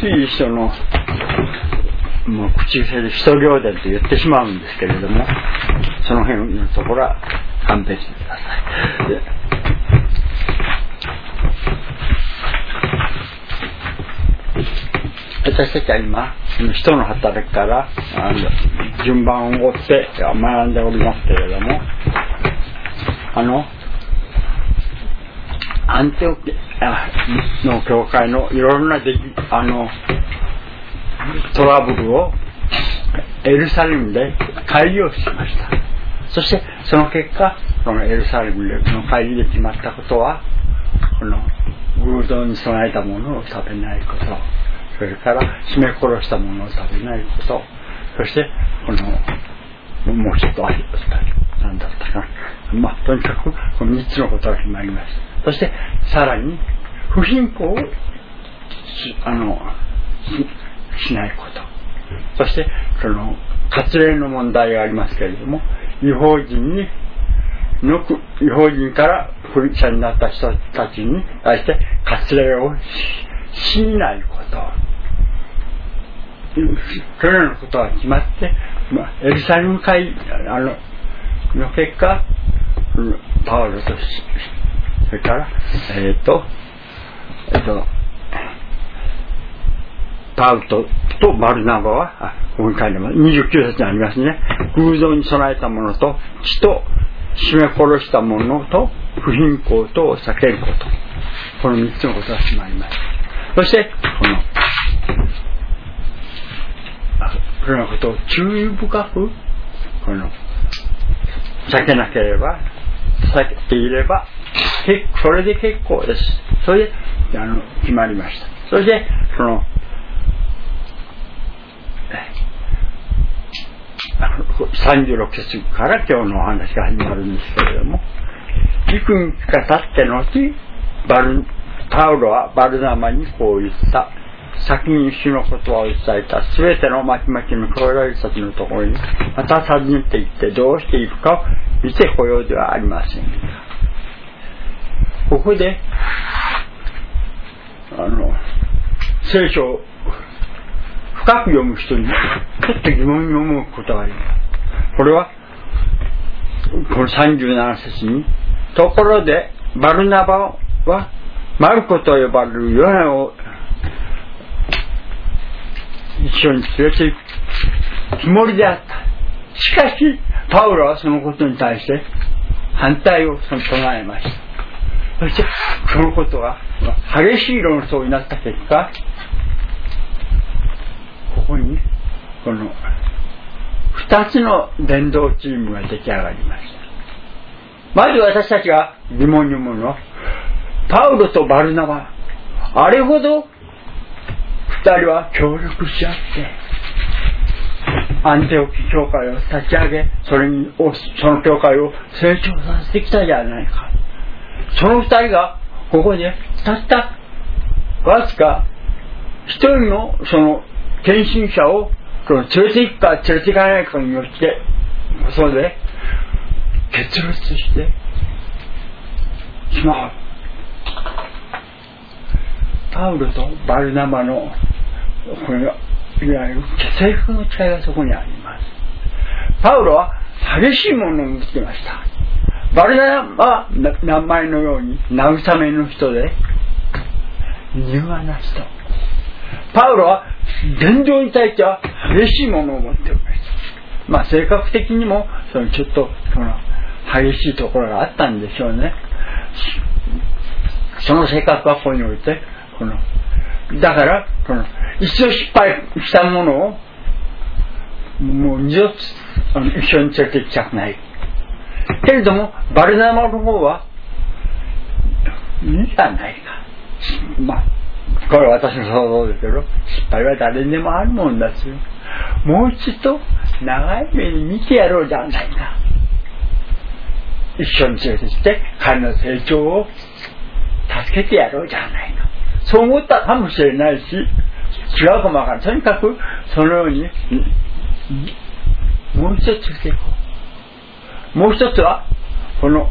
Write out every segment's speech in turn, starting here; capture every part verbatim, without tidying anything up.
ついそのもう口癖で使徒行伝と言ってしまうんですけれども、その辺のところは勘弁してください。で私たちは今人の働きから順番を追って学んでおりますけれども、あのアンテオキの教会のいろいろなできあのトラブルをエルサレムで会議をしました。そしてその結果、このエルサレムの会議で決まったことは、この偶像に備えたものを食べないこと、それから絞め殺したものを食べないこと、そしてこのもう一つありますか何だったかな、まあとにかくこのみっつのことが決まりました。そしてさらに不貧困をあの し, しないこと、そしてその割礼の問題がありますけれども、違法人にの違法人からクリスチャンになった人たちに対して割礼を し, しないこと、そのようなことが決まって、まあ、エルサレム会あのの結果、パウロとそれからえっ、ー、とえっ、ー、とパウロ と, とバルナバはあここに書いてますにじゅうきゅう節にありますね。偶像に備えたものと血と絞め殺したものと不貧困とを避けること、このみっつのことが決まります。そしてこのそのことを注意深くこの避けなければ避けていればそれで結構です。それであの決まりました。それでそのさんじゅうろく節から今日のお話が始まるんですけれども、幾日か経ってのちバルパウロはバルナバにこう言った。先に主の言葉を伝えたすべての巻き巻きの兄弟たちのところにまた訪ねて行ってどうしているかを見てこようではありませんか。ここであの聖書を深く読む人にちょっと疑問に思うことがあります。これはこのさんじゅうなな節に、ところでバルナバはマルコと呼ばれるヨハネを一緒に連れて行くつもりであった。しかしパウロはそのことに対して反対を唱えました。そしてそのことが激しい論争になった結果、ここにこの二つの伝道チームが出来上がりました。まず私たちが疑問に思うのは、パウロとバルナバ、あれほど二人は協力し合ってアンテオキ教会を立ち上げ、それにその教会を成長させてきたじゃないか。その二人がここでたったわずか一人のその献身者を連れて行くか連れて行かないかによってそれで決裂してしまう。パウロとバルナバのこれいわゆる制服の違いがそこにあります。パウロは激しいものを見つけました。バルナバは名前のように慰めの人で柔和な人。パウロは伝道に対しては激しいものを持っております。まあ性格的にもそのちょっとその激しいところがあったんでしょうね。その性格はここにおいてこのだからこの一度失敗したものをもう二度あの一緒に連れて行きたくないけれども、バルナバの方はいいじゃないか。まあこれは私の想像ですけど、失敗は誰にでもあるもんですよ。もう一度長い目に見てやろうじゃないか。一緒に連れてきて彼の成長を助けてやろうじゃないか。そう思ったかもしれないし、違うかもわからない。とにかくそのようにもう一つしていこう。もう一つはこの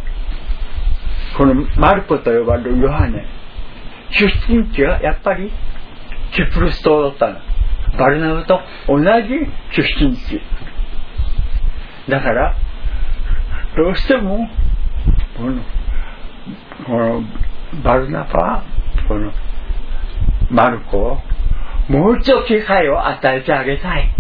このマルコと呼ばれるヨハネ、出身地はやっぱりキプロス島だったの。バルナバと同じ出身地だから、どうしてもこのこのバルナバはこのマルコをもう一度機会を与えてあげたい。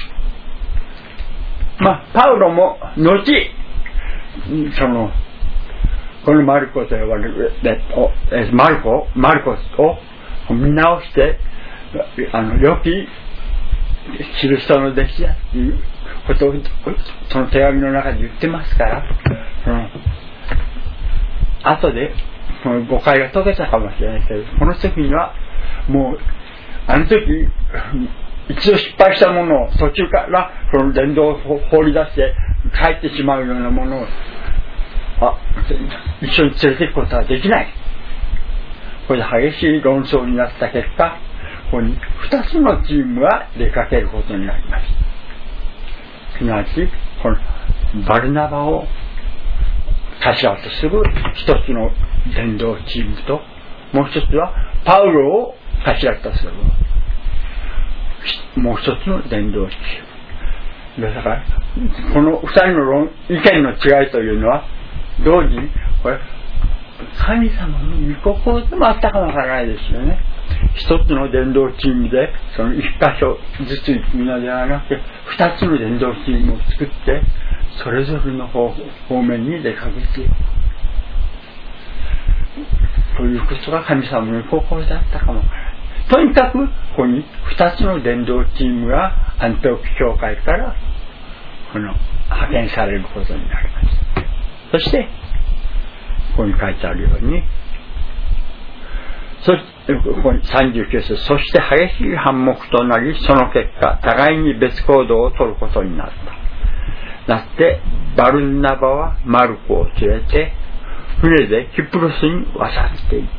まあパウロも後そのこのマルコと呼ばれるマルコマルコを見直してあの良きキリストの弟子だっていうことをその手紙の中で言ってますから、うん、後でその誤解が解けたかもしれないけど、この時にはもうあの時一度失敗したものを途中からその伝道を放り出して帰ってしまうようなものをあ一緒に連れていくことはできない。これで激しい論争になった結果、ここにふたつのチームが出かけることになります。すなわちこのバルナバを頭とする一つの伝道チームと、もう一つはパウロを頭とするもう一つの伝道チームだから、この二人の論意見の違いというのは同時にこれ神様の御心でもあったかもわからないですよね。一つの伝道チームでその一箇所ずつ行くのではなくて、二つの伝道チームを作ってそれぞれの 方, 方面に出かけていくということが神様の御心だったかもわからない。とにかくここに二つの伝道チームがアンテオキ教会からこの派遣されることになります。そしてここに書いてあるように、そしてここにさんじゅうきゅう節、そして激しい反目となり、その結果互いに別行動を取ることになった。だってバルナバはマルコを連れて船でキプロスに渡っていった。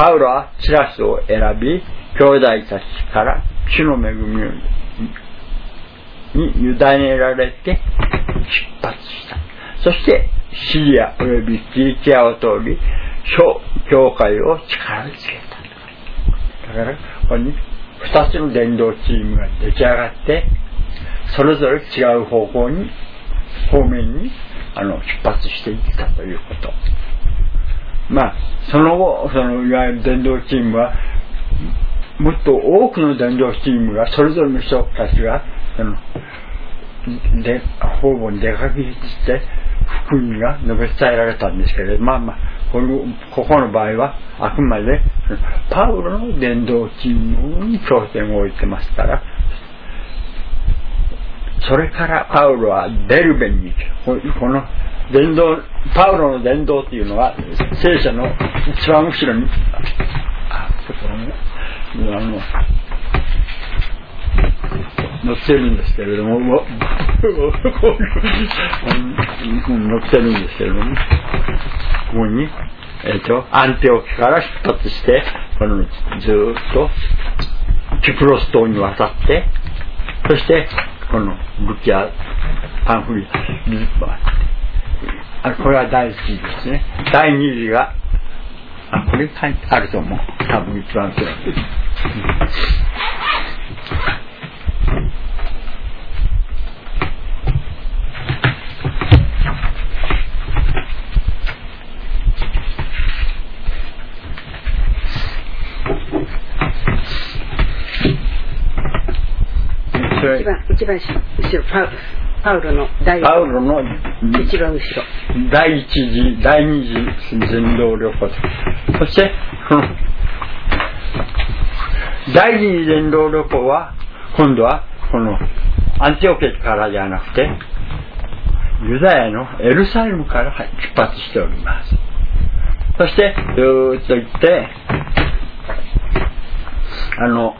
パウロはシラスを選び、兄弟たちから主の恵みに委ねられて出発した。そしてシリアおよびキリキアを通り小教会を力づけた。だからここにふたつの伝道チームが出来上がって、それぞれ違う方向に方面にあの出発していったということ。まあその後そのいわゆる伝道チームはもっと多くの伝道チームがそれぞれの人たちがそので方々に出かけて福音が述べ伝えられたんですけれど、まあまあこのここの場合はあくまでパウロの伝道チームに焦点を置いてますから、それからパウロはベルベンにこの伝道パウロの伝道というのは聖書の一番後ろにあちょっとねあの載ってるんですけれども載ってるんですけれども、ここに、えー、とアンテオキから出発してこのずっとキプロス島に渡って、そしてこのルキアパンフリあこれは第一次ですね。第二次があこれ書いてあると思う。多分一番そうです。 一番一番後ろパウパウロの第パウロの一番後ろ第一次第二次伝道旅行、そしてこの第二次伝道旅行は今度はこのアンティオケからじゃなくてユダヤのエルサレムから出発しております。そしてずーっと行ってあの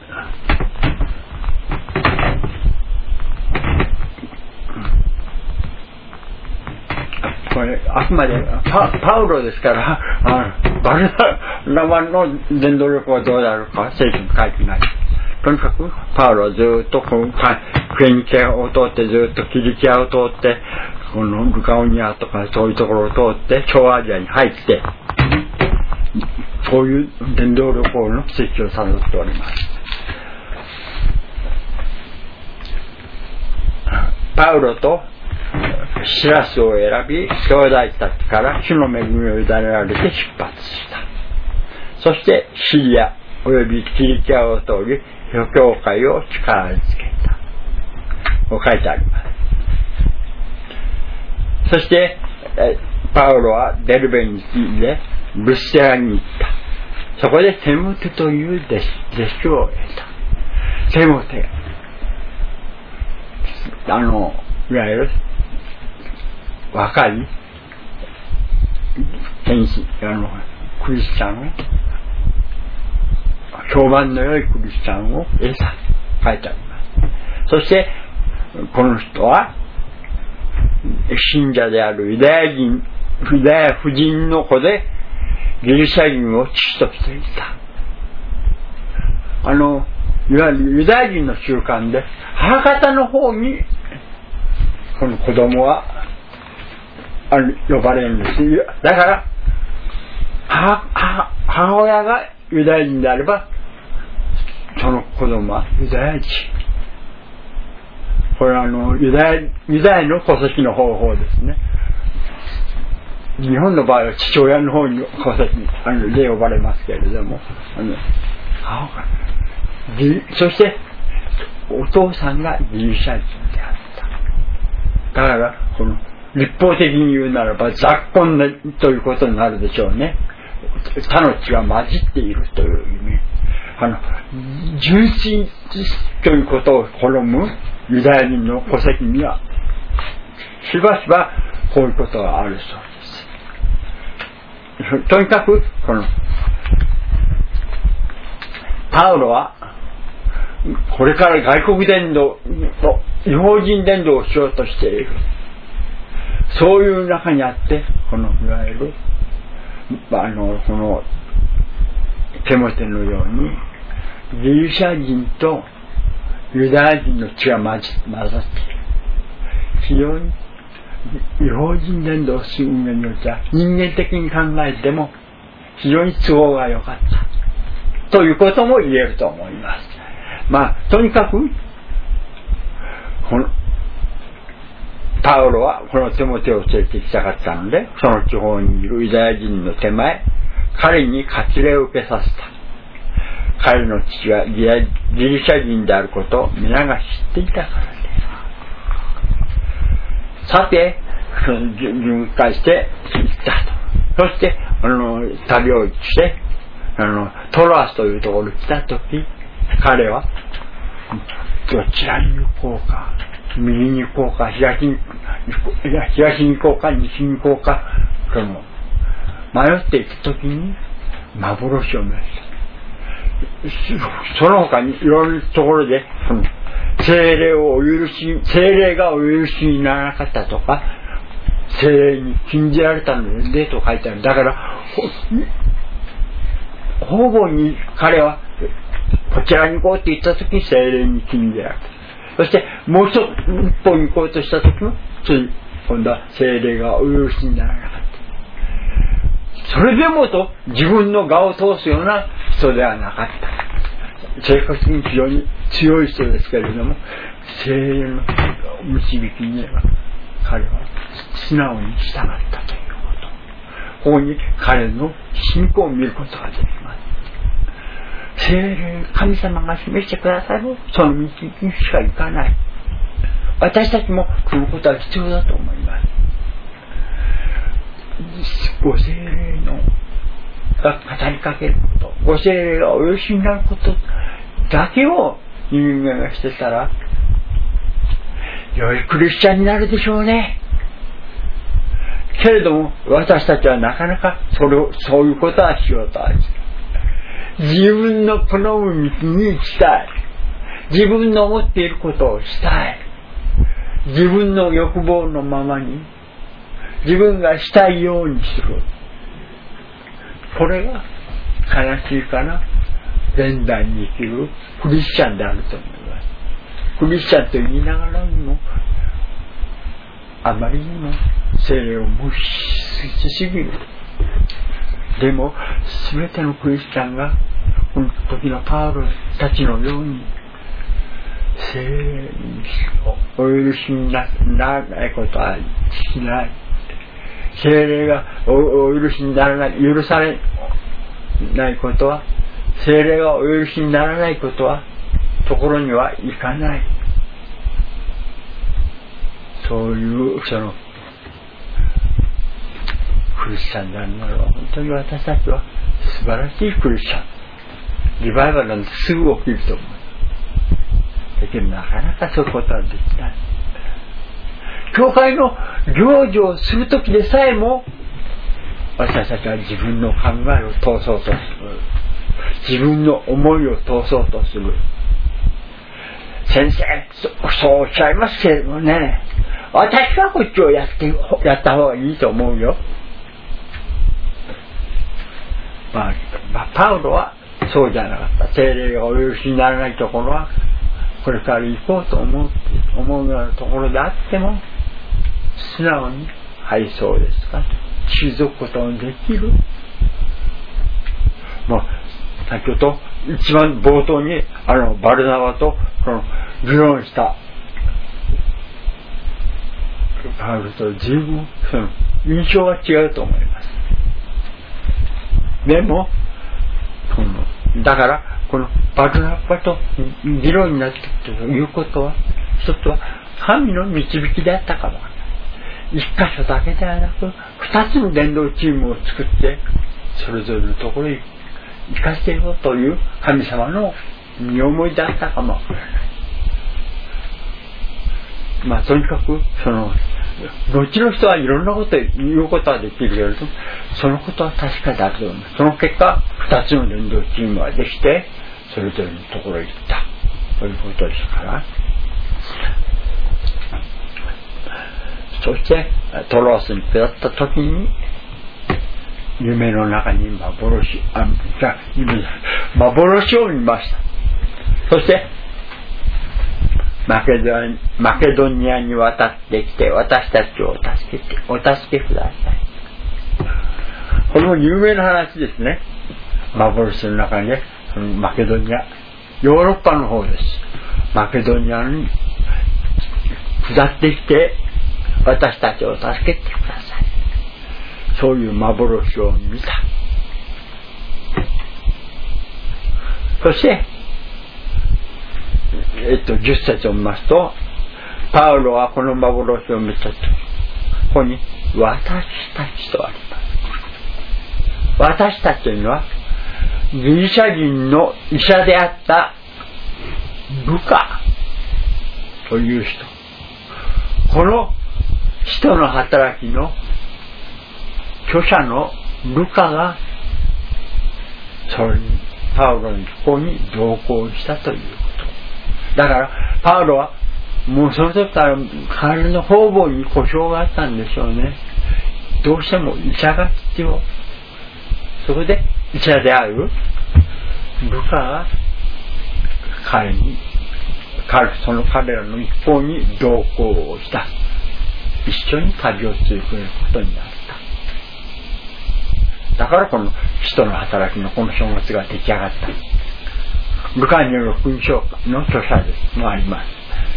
これあくまで パ, パウロですからあバルナバの伝道旅行はどうなるかは聖書に書いてない。とにかくパウロはずっとこのクエニキアを通ってずっとキリキアを通ってこのルカオニアとかそういうところを通って小アジアに入ってそういう伝道旅行の奇跡をたどっております。パウロとシラスを選び、兄弟たちから主の恵みを委ねられて出発した。そしてシリアおよびキリキアを通り諸教会を力づけたと書いてあります。そしてパウロはデルベに着いてブステラに行った。そこでテモテという弟子を得た。テモテ、あのいわゆる若い天使、あのクリスチャンを、評判の良いクリスチャンを得た書いてあります。そしてこの人は信者であるユダヤ人、ユダヤ婦人の子でギリシャ人を父としていた。あのいわゆるユダヤ人の習慣で母方の方にこの子供はあの呼ばれるんです。だから母、母親がユダヤ人であればその子供はユダヤ人。これはあのユダヤ、ユダヤの戸籍の方法ですね。日本の場合は父親の方に戸籍あので呼ばれますけれども、あの母がそしてお父さんがギリシャ人であった。だからこの立法的に言うならば雑婚ということになるでしょうね。他の血が混じっているという意味。あの純粋ということを好むユダヤ人の戸籍にはしばしばこういうことがあるそうです。とにかくこのパウロはこれから外国伝道違法人伝道をしようとしている。そういう中にあってこのいわゆるあのこのテモテのようにギリシャ人とユダヤ人の血が混ざっている。非常に違法人伝道をする上においては人間的に考えても非常に都合が良かったということも言えると思います。まあとにかくこのパウロはこのテモテを連れて行きたかったので、その地方にいるユダヤ人の手前彼に割礼を受けさせた。彼の父はギリシャ人であることを皆が知っていたからです。さて巡回して行ったと。そしてあの旅をしてあのトロアスというところに来た時、彼はどちらに行こうか、右に行こうか、東に東に行こうか、西に行こうか、その迷っていくときに幻を見ました。その他にいろんなところでその聖霊をお許し、聖霊がお許しにならなかったとか、聖霊に禁じられたのでと書いてある。だからほほぼに彼はこちらに行こうって言ったときに聖霊に禁じられた。そしてもう一歩に行こうとしたときもつい今度は聖霊がお許しにならなかった。それでもと自分の我を通すような人ではなかった。性格的に非常に強い人ですけれども、聖霊の導きには彼は素直に従ったということ。ここに彼の信仰を見ることができます。聖霊、神様が示してくださるその道にしか行かない。私たちもこのことは必要だと思います。ご聖霊のが語りかけること、ご聖霊がお許しになることだけを人間がしてたら良いクリスチャンになるでしょうね。けれども私たちはなかなかそれをそういうことはしようとはしない。自分の好む道に行きたい。自分の思っていることをしたい。自分の欲望のままに自分がしたいようにする。これが悲しいかな現代に生きるクリスチャンであると思います。クリスチャンと言いながらにもあまりにも聖霊を無視しすぎる。 でも全てのクリスチャンがこの時のパウロたちのように聖霊にお許しにならないことはしない。聖霊が お, お許しにならない、許されないことは、聖霊がお許しにならないことはところにはいかない。そういうそのクリスチャンであるならば、本当に私たちは素晴らしいクリスチャン。リバイバルなんてすぐ起きると思う。だけどなかなかそういうことはできない。教会の行事をするときでさえも、私たちは自分の考えを通そうとする。自分の思いを通そうとする。先生、そ、そうおっしゃいますけれどもね、私はこっちをやって、やった方がいいと思うよ。まあ、まあ、パウロはそうじゃなかった。聖霊がお許しにならないところは、これから行こうと思う、思うようなところであっても、素直に、はい、そうですか、退くことのできる。もう、先ほど、一番冒頭に、あの、バルナバと、この、議論した、パウロと随分、その、印象が違うと思います。でも、この、だから、このバルナバと議論になっていくということは、一つは神の導きであったかも。一箇所だけではなく、二つの伝道チームを作って、それぞれのところに行かせていこうという神様の見思いであったかも。まあ、とにかく、その、後の人はいろんなこと言うことはできるけれども、そのことは確かだと思います。その結果、二つの伝道チームができて、それぞれのところへ行ったということですから。そしてトロースに下った時に、夢の中に幻、あ、じゃあ夢幻を見ました。そしてマケドニマケドニアに渡ってきて、私たちを助けてお助けください。これも有名な話ですね。幻の中にね、マケドニア、ヨーロッパの方です。マケドニアに下ってきて、私たちを助けてください。そういう幻を見た。そして、えっと、じゅっ節を見ますと、パウロはこの幻を見たとき、ここに、私たちとあります。私たちというのは、ギリシャ人の医者であったルカという人。この使徒の働きの著者のルカが、それに、パウロにここに同行したということ。だから、パウロは、もうその時から体の方々に故障があったんでしょうね。どうしても医者が必要。そこで、医者であるルカが彼に、彼、その彼らの一方に同行をした。一緒に旅を続けることになった。だからこの使徒の働きのこの書物が出来上がった。ルカによる福音書の著者ですもあります。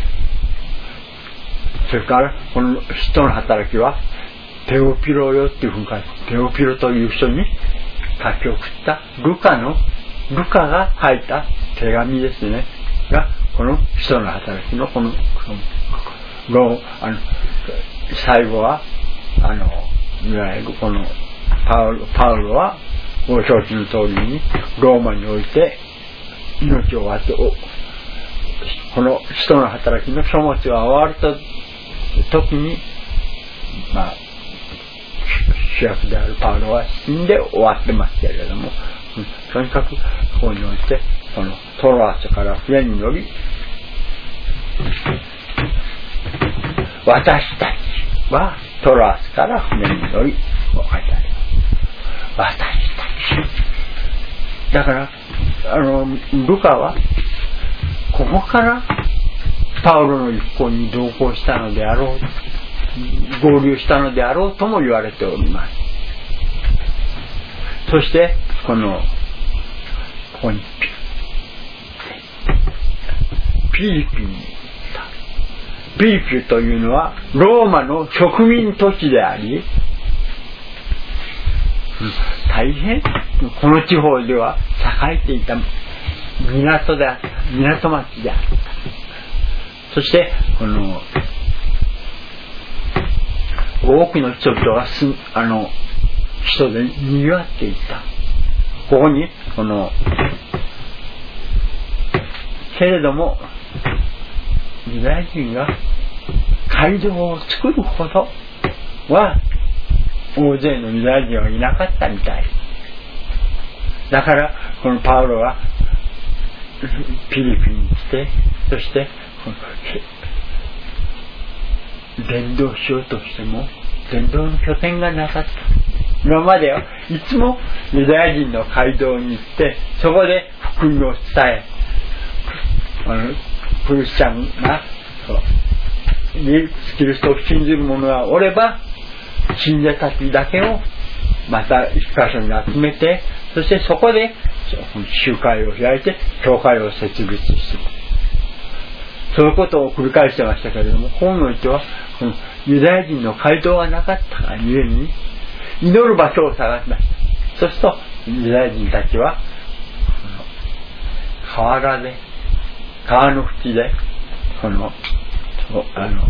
それからこの使徒の働きはテオピロよっていうふうに書いて、テオピロという人に書き送ったルカのルカが書いた手紙ですねが、この使徒の働きのこのロあの最後はあのいわゆるこのパウロ、パウロはご承知の通りにローマにおいて命を終わって、この使徒の働きの書物が終わると時に、まあ主役であるパウロは死んで終わってますけれども、とにかくここにおいてこのトロアスから船に乗り、私たちはトロアスから船に乗り、こう書いてあります。私たち。だから、あの、ルカは、ここからパウロの一行に同行したのであろう、合流したのであろうとも言われております。 そしてこのここにピリピに行った。ピリピというのはローマの植民都市であり、大変この地方では栄えていた港であった、港町であった。そしてこの多くの人々がすあの人で賑わっていた。ここにこのけれどもユダヤ人が街道を作るほどは大勢のユダヤ人はいなかったみたい。だからこのパウロはピリピに来て、そして伝道しようとしても伝道の拠点がなかった。今まではいつもユダヤ人の街道に行ってそこで福音を伝え、あのクリスチャンがイエスキリストを信じる者がおれば信者たちだけをまた一箇所に集めて、そしてそこで集会を開いて教会を設立する、そういうことを繰り返してましたけれども、本の人はこのユダヤ人の街道がなかったがゆえに祈る場所を探しました。そうするとユダヤ人たちは河原で川の縁でこのあの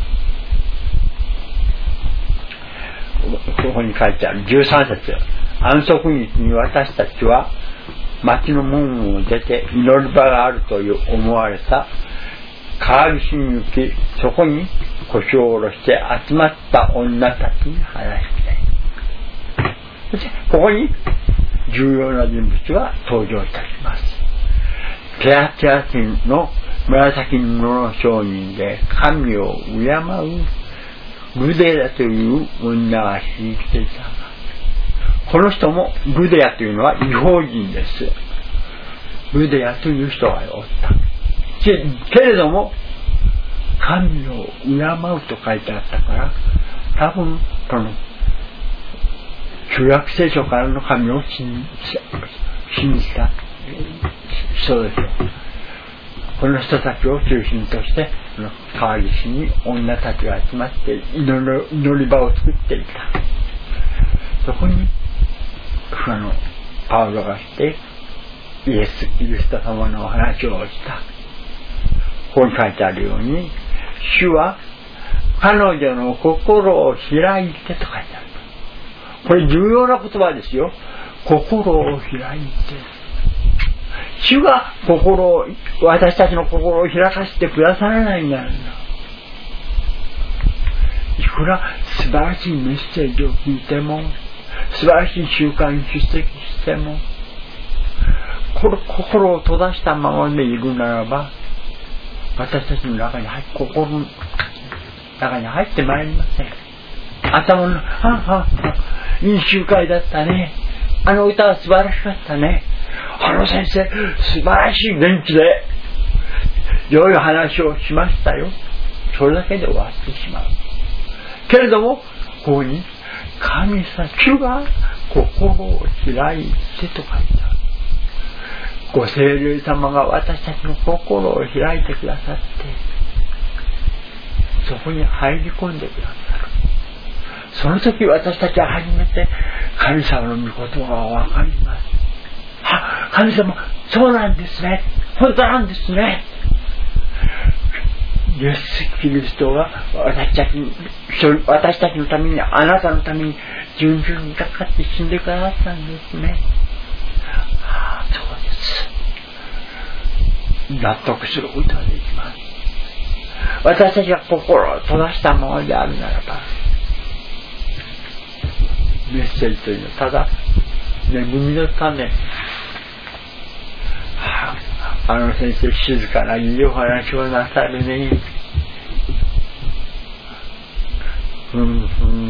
ここに書いてあるじゅうさん節、安息日に私たちは町の門を出て祈る場があるという思われた川岸に行き、そこに腰を下ろして集まった女たちに話して、そしてここに重要な人物が登場いたします。テアテア人の紫布の商人で神を敬うルデアという女が信じていたが、この人もルデアというのは異邦人です。ルデアという人がおった。けれども神を敬うと書いてあったから、多分この旧約聖書からの神を信じた人ですよ。この人たちを中心として川岸に女たちが集まって祈る、祈り場を作っていた。そこにあのパウロがしてイエス・キリスト様のお話をした。ここに書いてあるように、主は彼女の心を開いてと書いてある。これ重要な言葉ですよ。心を開いて。主が心を、私たちの心を開かせてくださらないんだよ。いくら素晴らしいメッセージを聞いても、素晴らしい集会に出席しても、心を閉ざしたままでいるならば、私たちの中に入って、心の中に入ってまいりません。頭の、はははいい集会だったね。あの歌は素晴らしかったね。あの先生、素晴らしい元気で、良い話をしましたよ。それだけで終わってしまう。けれども、ここに、神様、主が心を開いてと書いてある。ご聖霊様が私たちの心を開いてくださって、そこに入り込んでくださる。その時私たちは初めて神様の御言葉がわかります。あ、神様、そうなんですね。本当なんですね。イエス・キリストが私たちに、私たちのために、あなたのために順々にかかって死んでくださったんですね。ああ、そうです。納得することができます。私たちが心を閉ざしたままであるならば、メッセージというのはただ恵みの種、はあ、あの先生静かないいお話をなさるね、うんうん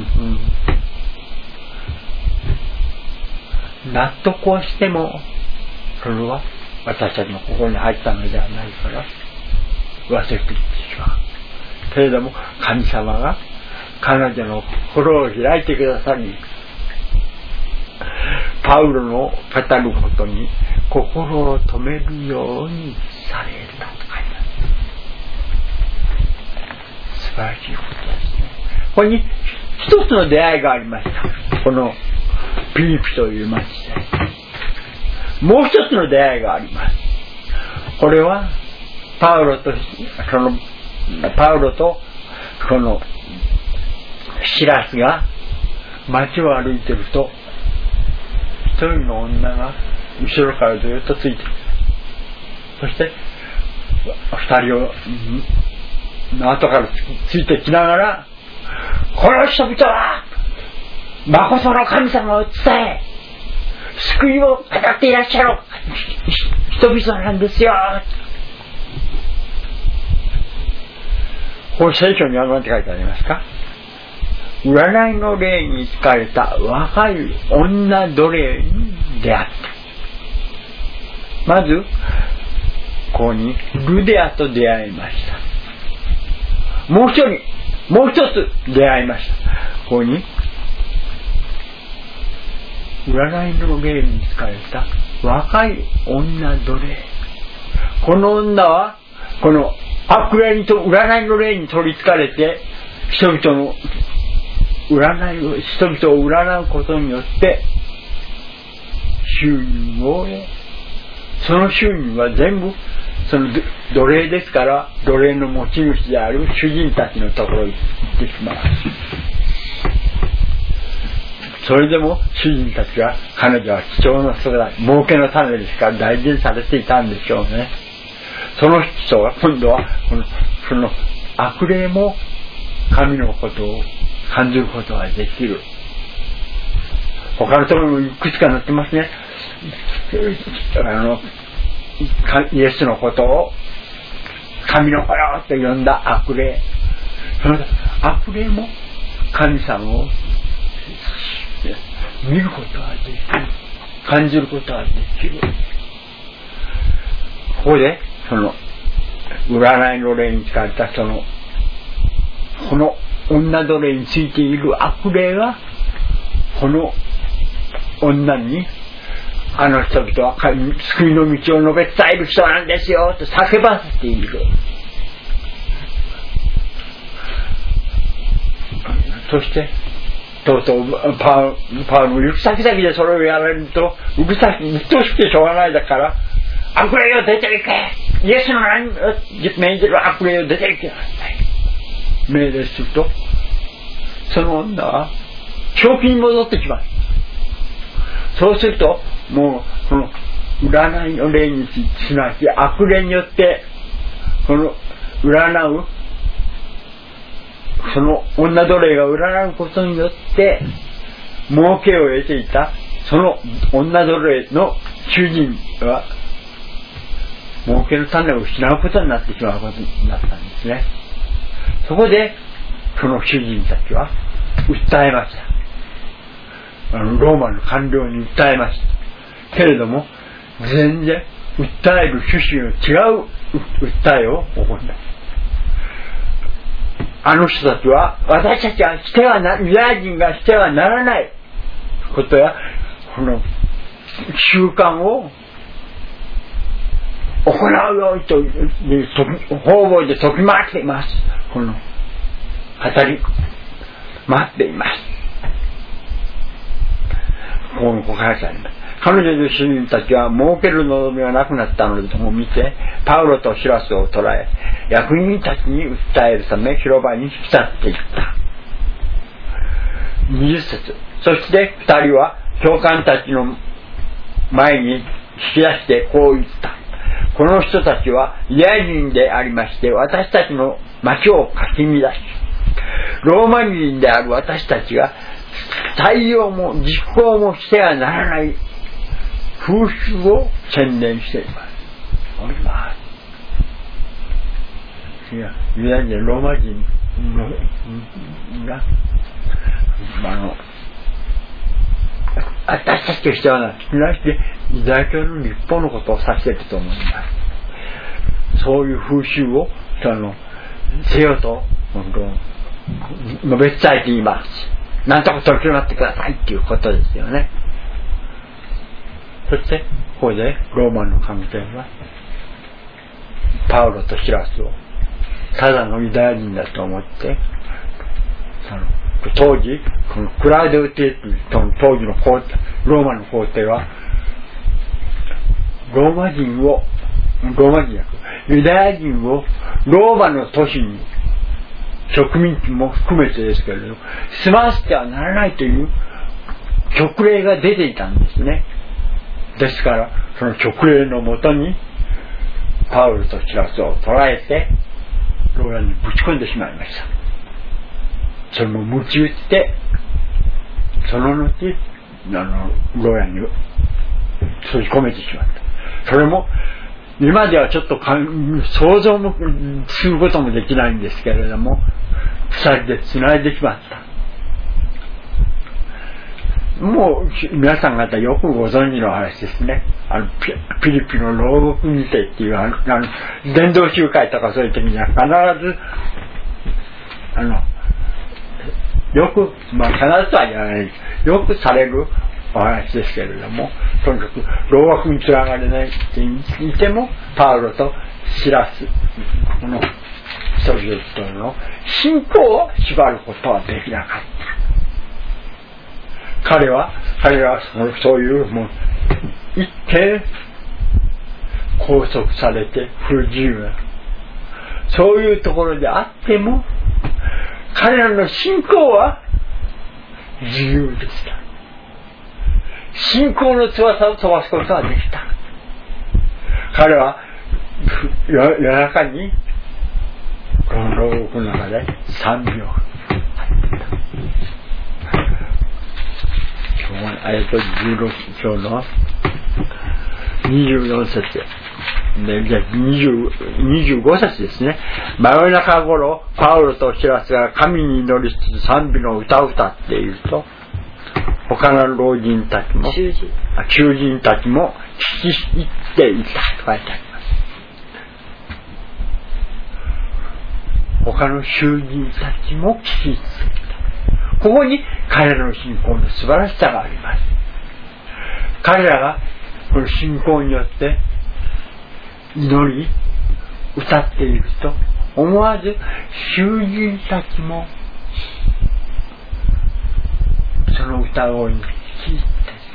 うん、納得をしてもそれは私たちの心に入ったのではないから忘れていってしまう。けれども神様が彼女の心を開いてくださり、 パウロの語ることに心を止めるようにされたと書いてある。素晴らしいことですね。ここに一つの出会いがありました。このピリピという町でもう一つの出会いがあります。これはパウロとそのパウロとこのシラスが街を歩いてると、一人の女が後ろからずっとついてる。そして二人を後からついてきながら、この人々は誠の神様を伝え救いを語っていらっしゃる人々なんですよ。この聖書には何て書いてありますか？占いの霊に疲れた若い女奴隷に出会った。まずここにルデアと出会いました。もう一人もう一つ出会いました。ここに占いの霊に疲れた若い女奴隷。この女はこの悪霊にと占いの霊に取りつかれて、人々の占いを人々を占うことによって収入を得、その収入は全部その奴隷ですから、奴隷の持ち主である主人たちのところに行ってしまう。それでも主人たちは彼女は貴重な人だ、儲けの種ですから大事にされていたんでしょうね。その人が今度はこのその悪霊も神のことを感じることができる。他のところもいくつか載ってますね。あのイエスのことを神の子よと呼んだ悪霊、その悪霊も神様を見ることができる、感じることができる。ここでその占いの霊に使ったそのこの女奴隷についている悪霊がこの女に、あの人々は救いの道を述べ伝える人なんですよと叫ばせている。そしてとうとうパウパウロ行く先々でそれをやられると、うるさくうっとうしくてしょうがないだから、悪霊よ出ていけ、イエスの名に命じる悪霊よ出ていけ命令すると、その女は正気に戻ってきます。そうするともうこの占いの霊にすなわち悪霊によってこの占うその女奴隷が占うことによって儲けを得ていたその女奴隷の主人は儲けの種を失うことになってしまうことになったんですね。そこでその主人たちは訴えました。あのローマの官僚に訴えました。けれども全然訴える趣旨の違う訴えを行った。あの人たちは私たちはしてはなユダヤ人がしてはならないことやこの習慣を行うようにと方々で解き回っています。この語り待っています。ここに書かれてあります。彼女の主人たちは儲ける望みがなくなったのでとも見て、パウロとシラスを捕らえ役人たちに訴えるため広場に引き立っていった。にじゅっ節、そして二人は教官たちの前に引き出してこう言った。この人たちはユダヤ人でありまして、私たちの町をかき乱し、ローマ人である私たちが採用も実行もしてはならない風習を宣伝しています。おります。いや、ユダヤ人、ローマ人のが、あの、私たちとしてはな、すなわちユダヤ教の立法のことを指していると思います。そういう風習を、その、せよと、本当、述べ伝えています。なんとか取り決まってくださいっていうことですよね。 そしてここでローマの関係はパウロとシラスをただのユダヤ人だと思って、その当時このクラウデウティとの当時の皇ローマの皇帝はローマ人をローマ人やユダヤ人をローマの都市に植民地も含めてですけれど住まわせてはならないという勅令が出ていたんですね。ですからその勅令のもとにパウロとシラスを捕らえて牢屋にぶち込んでしまいました。それも鞭打ってその後あの牢屋に閉じ込めてしまった。それも今ではちょっとか想像もすることもできないんですけれども鎖でつないでしまった。もう皆さん方よくご存知の話ですね。あのピ, ピリピの牢獄にてっていうあのあの伝道集会とかそういう時には必ずあのよくまあ必ずは言わないよくされるお話ですけれども、とにかく牢獄につながれないっていてもパウロとシラスこの人々の信仰を縛ることはできなかった。彼は彼はそのそういうもう一見拘束されて不自由なそういうところであっても彼らの信仰は自由でした。信仰の翼を飛ばすことができた。彼は夜中にこの牢獄の中で賛美を入った。今日はあやとじゅうろく章のにじゅうよん節で、じゃあにじゅう、にじゅうご節ですね。真夜中頃パウロとシラスが神に祈りつつ賛美の歌を歌っていると他の老人たちも囚人たちも聞き入っていたと書いてあります。他の囚人たちも聞き入っていた。ここに彼らの信仰の素晴らしさがあります。彼らがこの信仰によって祈り歌っていると思わず囚人たちもその歌声に聞き入ってい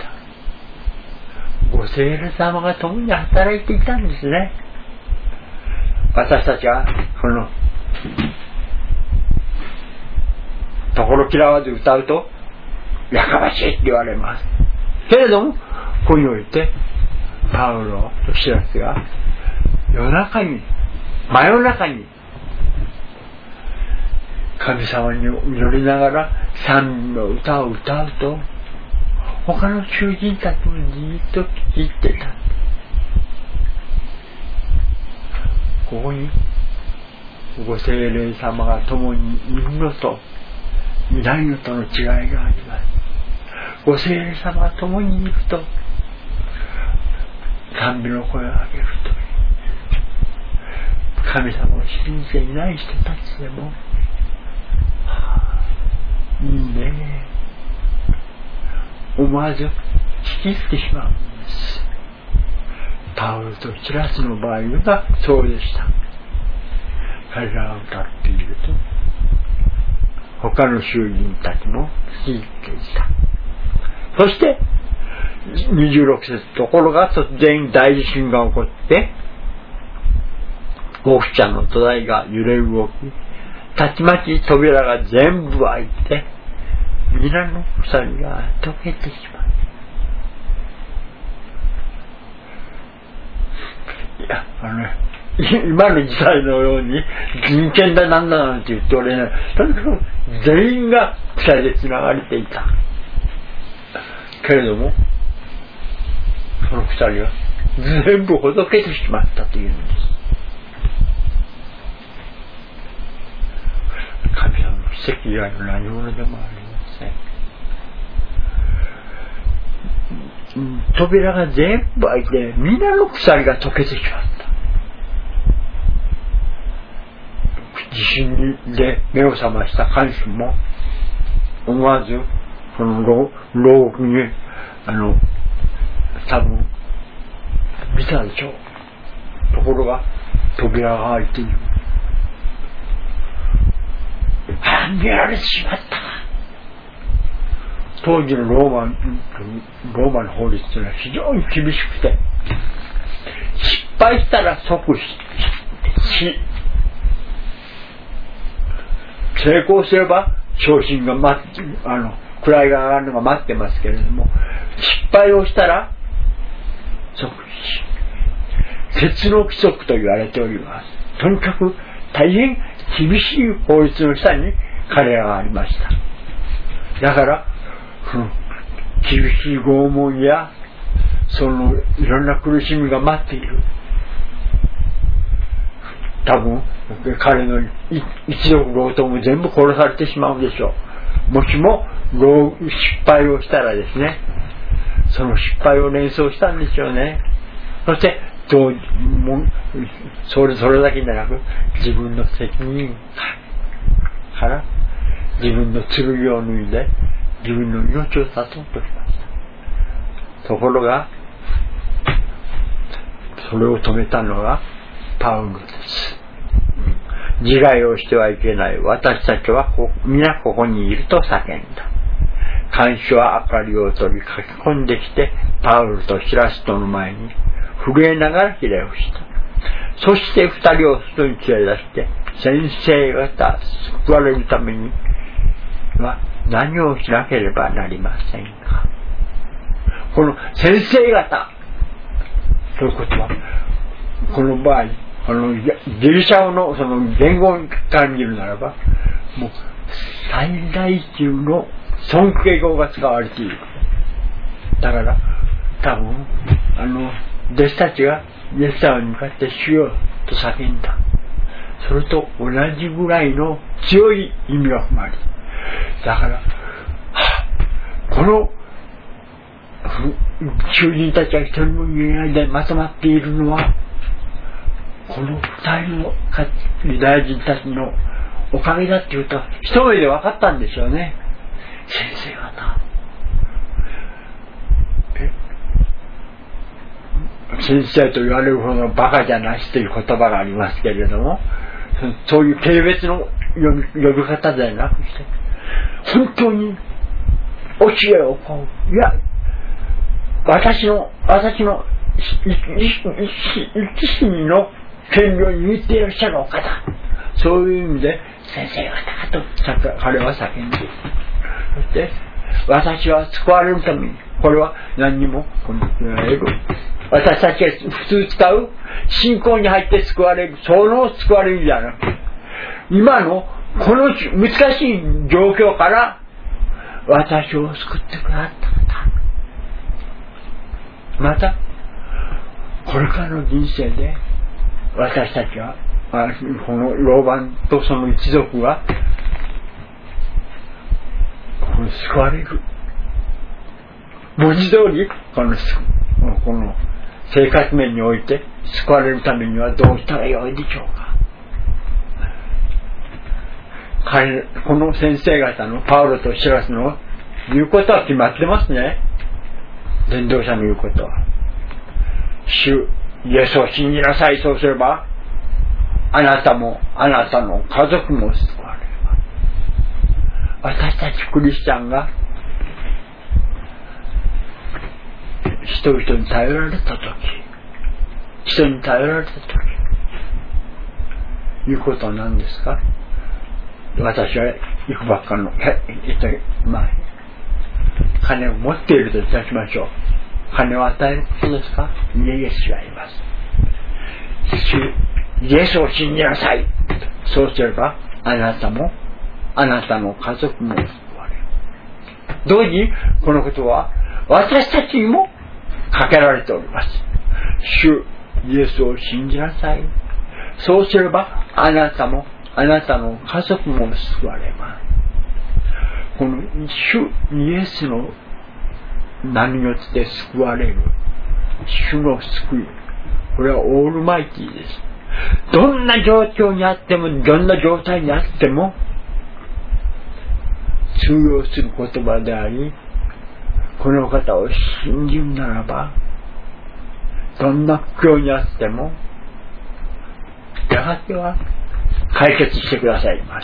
た。ご聖霊様が共に働いていたんですね。私たちはこのところ嫌わず歌うとやかましいって言われますけれども、ここにおいてパウロとシラスが夜中に真夜中に神様に祈りながら賛美の歌を歌うと他の囚人たちもじーっと聞き入ってた。ここにご聖霊様が共にいるのといないのとの違いがあります。ご聖霊様が共にいると賛美の声を上げると神様を信じていない人たちでも、はあ、いいね思わず聞き入ってしまうんです。パウロとシラスの場合はそうでした。彼らが歌っていると他の囚人たちも聞いていた。そしてにじゅうろく節、ところが突然大地震が起こって獄舎の土台が揺れ動き、たちまち扉が全部開いて皆の鎖が溶けてしまう。いや、あのね、今の時代のように人権だなんだなんて言っておれない。とにかく全員が鎖でつながれていたけれども、その鎖が全部ほどけてしまったというんです。神様の奇跡以外の何者でもありません。扉が全部開いて皆の鎖が溶けてしまった。地震で目を覚ました看守も思わずこの牢獄にあの多分見たでしょう。ところが扉が開いている。ああ、見られてしまった。当時のローマローマの法律というのは非常に厳しくて、失敗したら即死、成功すれば昇進が待ってあの位が上がるのが待ってますけれども、失敗をしたら即死、鉄の規則と言われております。とにかく大変厳しい法律の下に彼らがありました。だからその厳しい拷問やそのいろんな苦しみが待っている。多分彼の一族老頭も全部殺されてしまうでしょう。もしも失敗をしたらですね、その失敗を連想したんでしょうね。そしてどうもそれそれだけじゃなく、自分の責任から自分の剣を脱いで自分の命を絶とうとしました。ところがそれを止めたのがパウロです。自害をしてはいけない。私たちは皆ここにいると叫んだ。看守は明かりを取り書き込んできて、パウロとシラスとの前に震えながらひれ伏した。そして二人を外に連れ出して、先生方救われるためには何をしなければなりませんか。この先生方ということは、この場合あのギリシャ語のその言語から見るならば、もう最大級の尊敬語が使われている。だから多分あの弟子たちがイエス様に向かって主よと叫んだ、それと同じぐらいの強い意味が含まれている。だから、はあ、この囚人たちが一人もいないでまとまっているのは、この二人のユダヤ人たちのおかげだっていうと一目で分かったんでしょうね。先生方、え先生と言われるほどバカじゃなしという言葉がありますけれども、そういう軽蔑の呼び、呼び方ではなくして、本当に教えをこう、いや私の私の生き死にの権利を握っていらっしゃるお方、そういう意味で先生方と彼は叫んでいる。そして私は救われるために、これは何にもこの私たちが普通使う信仰に入って救われる、その救われるんじゃなくて、今のこの難しい状況から私を救ってくださった方、またこれからの人生で私たちはこのローバンとその一族は救われる。文字通りこのこの生活面において救われるためにはどうしたらよいでしょうか。彼この先生方のパウロとシラスの言うことは決まってますね。伝道者の言うことは、主イエスを信じなさい。そうすればあなたもあなたの家族も救われる。私たちクリスチャンが人々に頼られたとき、人に頼られたとき、いうことは何ですか。私は行くばっかの、まあ、金を持っているといたしましょう。金を与えることですか。いえいえ、違います。イエスを信じなさい。そうすればあなたもあなたの家族も救われる。同時にこのことは私たちにもかけられております。主イエスを信じなさい。そうすればあなたもあなたの家族も救われます。この主イエスの名によって救われる主の救い、これはオールマイティーです。どんな状況にあっても、どんな状態にあっても通用する言葉であり、この方を信じるならばどんな苦境にあってもやがては解決してくださいます。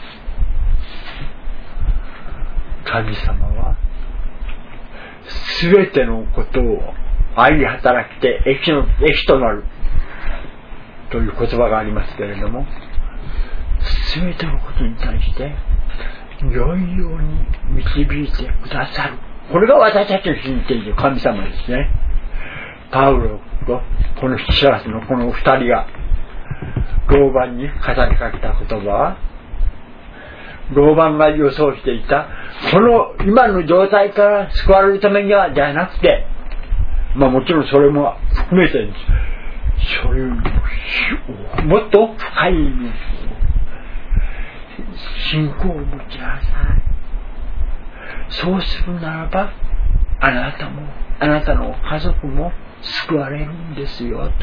神様はすべてのことを愛に働きて益の益となるという言葉がありますけれども、すべてのことに対して良いように導いてくださる。これが私たちの信じている神様ですね。パウロとこのシラスのこの二人が老婆に語りかけた言葉は、老婆が予想していたこの今の状態から救われるためにはじゃなくて、まあもちろんそれも含めてです。それをもっと深い信仰を持ちなさい。そうするならばあなたもあなたの家族も救われるんですよということ。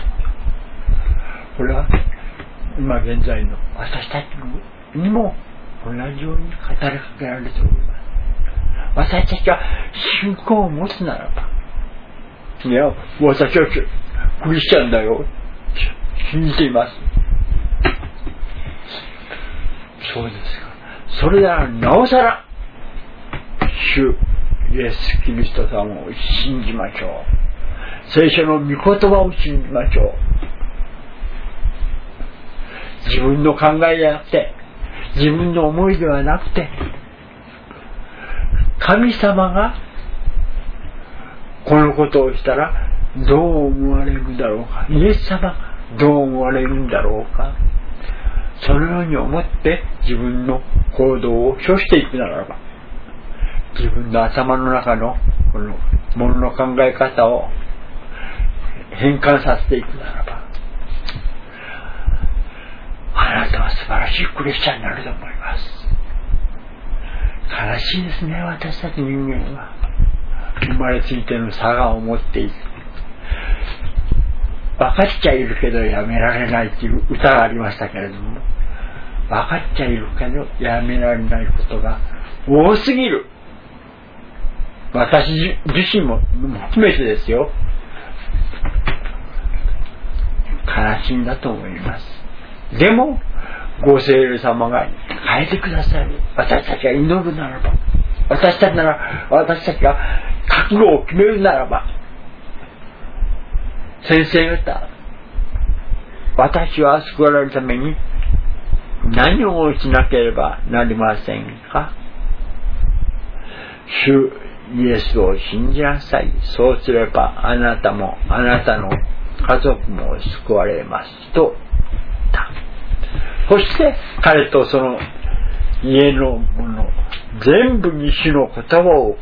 これは今現在の私たちにも同じように語りかけられております。私たちは信仰を持つならば、いや私はクリスチャンだよ、信じています。そうですか。それならなおさら主イエス・キリスト様を信じましょう。聖書の御言葉を信じましょう。自分の考えじゃなくて、自分の思いではなくて、神様がこのことをしたらどう思われるだろうか、イエス様がどう思われるんだろうか、そのように思って自分の行動を処していくならば、自分の頭の中のこのものの考え方を変換させていくならば、あなたは素晴らしいクリスチャンになると思います。悲しいですね、私たち人間は生まれついての差がを持っている。分かっちゃいるけどやめられないという歌がありましたけれども、分かっちゃいるけどやめられないことが多すぎる。私自身も含めてですよ、悲しいんだと思います。でもご聖霊様が変えてくださる。私たちが祈るならば、私たちなら私たちが覚悟を決めるならば、先生方、私は救われるために何をしなければなりませんか。主イエスを信じなさい。そうすればあなたもあなたの家族も救われますと言った。そして彼とその家の者全部に主の言葉を語った。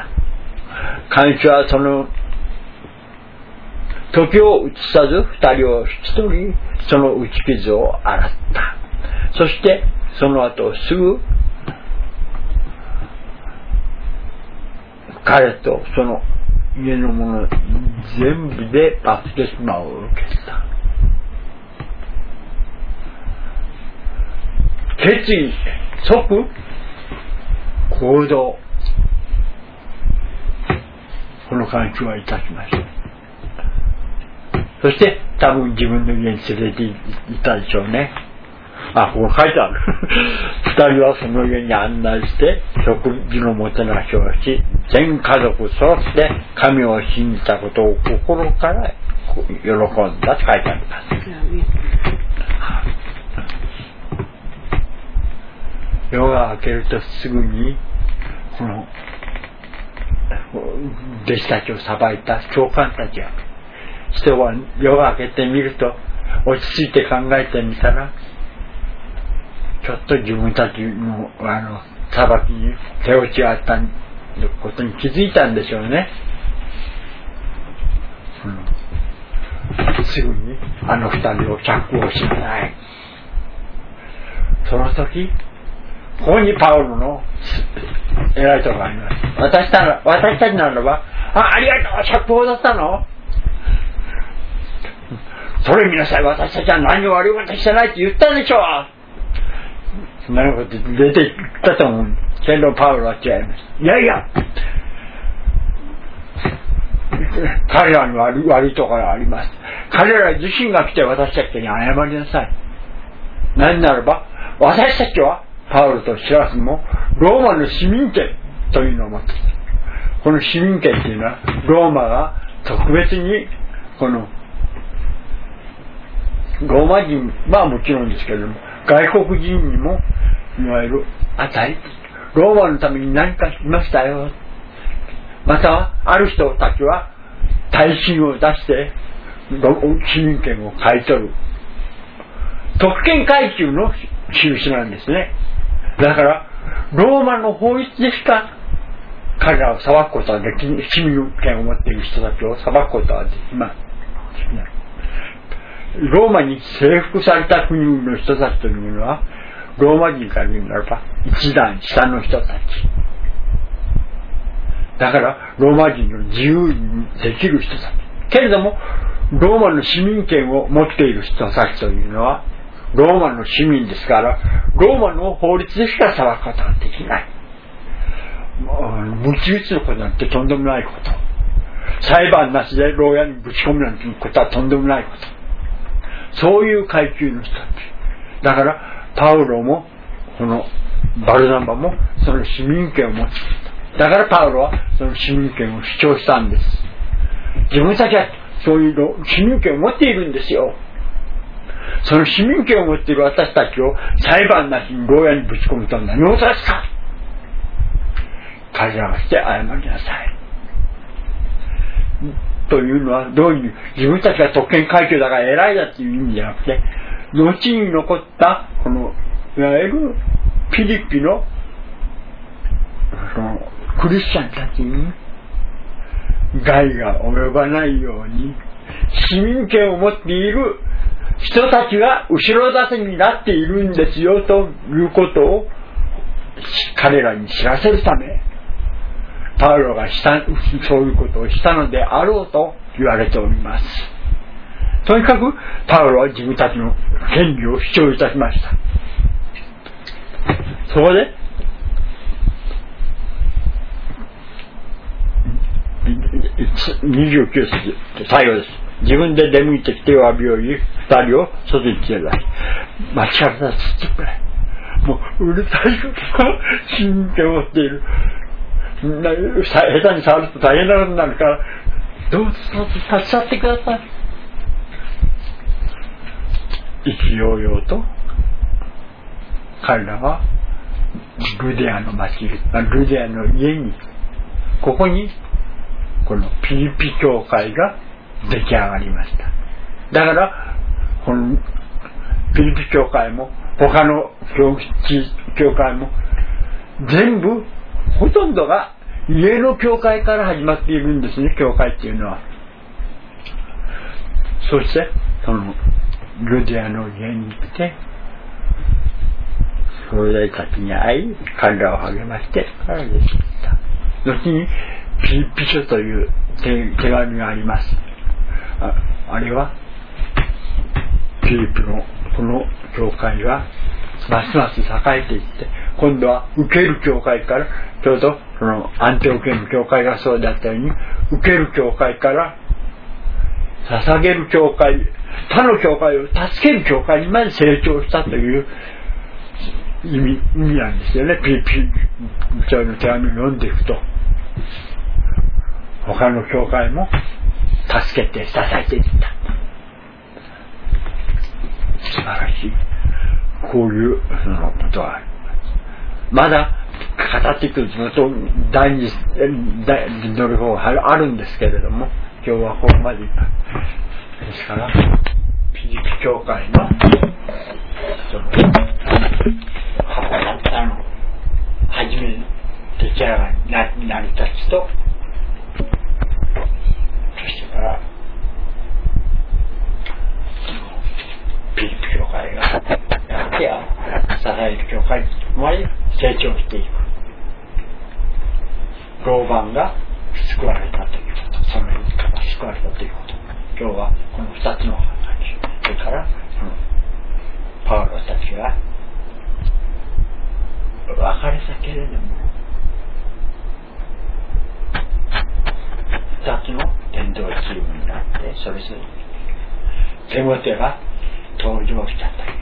彼主はその時を移さず二人を引き取り、その打ち傷を洗った。そしてその後すぐ彼とその家の者全部でバプテスマを受けた。決意、即行動、この環境はいたしました。そして多分自分の家に連れて行ったでしょうね。あ、ここ書いてある。二人はその家に案内して食事のもてなしをし、全家族揃って神を信じたことを心から喜んだと書いてあります。夜が明けるとすぐにこの弟子たちを裁いた長官たちは、人は夜が明けてみると落ち着いて考えてみたら、ちょっと自分たちのあの裁きに手落ちがあったことに気づいたんでしょうね。うん、すぐにあの二人を釈放しなさい。その時ここにパウロの偉いところがあります。私たら私たちならば、あ、ありがとう、釈放だったの？それ見なさい、私たちは何を悪いことしてないって言ったでしょう。そんなこと出てきたと思うけど、パウロは違います。いやいや、 彼らに悪い、悪いところがあります。彼ら自身が来て私たちに謝りなさい。何ならば私たちはパウロとシラスもローマの市民権というのを持っている。この市民権というのはローマが特別にこのローマ人はもちろんですけれども外国人にもいわゆる与えている。ローマのために何かしましたよ。またはある人たちは大信を出して市民権を買い取る特権階級の印なんですね。だからローマの法律でしか彼らを裁くことはできない。市民権を持っている人たちを裁くことはできない。ローマに征服された国の人たちというのはローマ人から言うならば一段下の人たちだからローマ人の自由にできる人たちけれどもローマの市民権を持っている人たちというのはローマの市民ですからローマの法律でしか裁くことができない。鞭打つのことなんてとんでもないこと。裁判なしで牢屋にぶち込むなんてことはとんでもないこと。そういう階級の人たちだからパウロもこのバルナバもその市民権を持っていた。だからパウロはその市民権を主張したんです。自分たちはそういう市民権を持っているんですよ。その市民権を持っている私たちを裁判なしに牢屋にぶち込むとは何事ですか。彼らがして謝りなさいというのはどういう自分たちが特権階級だから偉いだっていう意味じゃなくて後に残ったこのいわゆるピリピのそのクリスチャンたちに害が及ばないように市民権を持っている人たちが後ろ盾になっているんですよということを彼らに知らせるためパウロがしたそういうことをしたのであろうと言われております。とにかくパウロは自分たちの権利を主張いたしました。そこでにじゅうきゅう節最後です。自分で出向いてきて詫びを言い二人を外に連れ出し町からつってくれ。もううるさいことが市民権を持っている下手に触ると大変なことになるからどうぞどうぞ立ち去ってください。意気揚々と彼らはルデアの町ルデアの家にここにこのピリピ教会が出来上がりました。だからこのピリピ教会も他の教会も全部ほとんどが家の教会から始まっているんですね。教会っていうのはそしてそのルデアの家に来て兄弟たちに会い彼らを励ましてから出てきた。後にピリピ書という 手, 手紙があります。 あ, あれはピリピのこの教会がますます栄えていって今度は受ける教会からちょうどそのアンテオケの教会がそうだったように受ける教会から捧げる教会他の教会を助ける教会にまで成長したという意味, 意味なんですよね。ピリピ書の手紙を読んでいくと他の教会も助けて支えていった。素晴らしいこういうそのことはあります。まだ語っていくのと第二のる方があるんですけれども今日はここまでですからピリピ教会のそのあの初め出来上がり成り立ちとそしてからピリピ教会がやってや支える教会まで成長していく。老板が救われたということその意味から救われたということ今日はこのふたつの話それからそのパウロたちが別れたけれどもふたつの伝道それぞれテモテが登場しちゃった。